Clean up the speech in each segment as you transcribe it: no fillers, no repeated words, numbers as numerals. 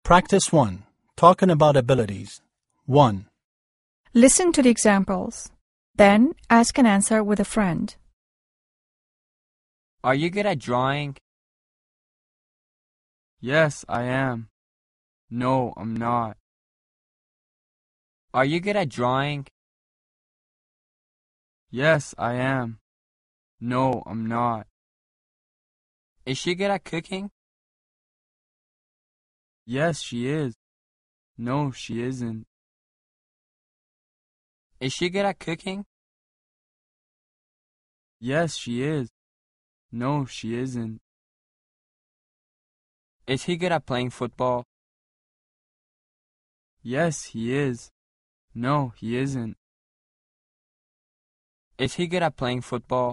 Practice 1. Talking about abilities. 1. Listen to the examples. Then ask and answer with a friend. Are you good at drawing? Yes, I am. No, I'm not. Are you good at drawing? Yes, I am. No, I'm not. Is she good at cooking? Yes, she is. No, she isn't. Is she good at cooking? Yes, she is. No, she isn't. Is he good at playing football? Yes, he is. No, he isn't. Is he good at playing football?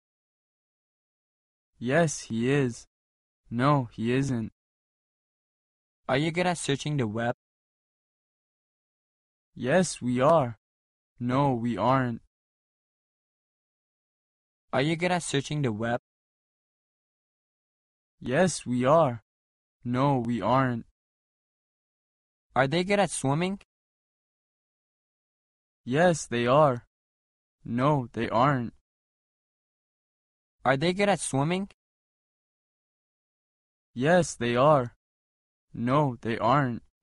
Yes, he is. No, he isn't. Are you good at searching the web? Yes, we are. No, we aren't. Are you good at searching the web? Yes, we are. No, we aren't. Are they good at swimming? Yes, they are. No, they aren't. Are they good at swimming? Yes, they are. No, they aren't.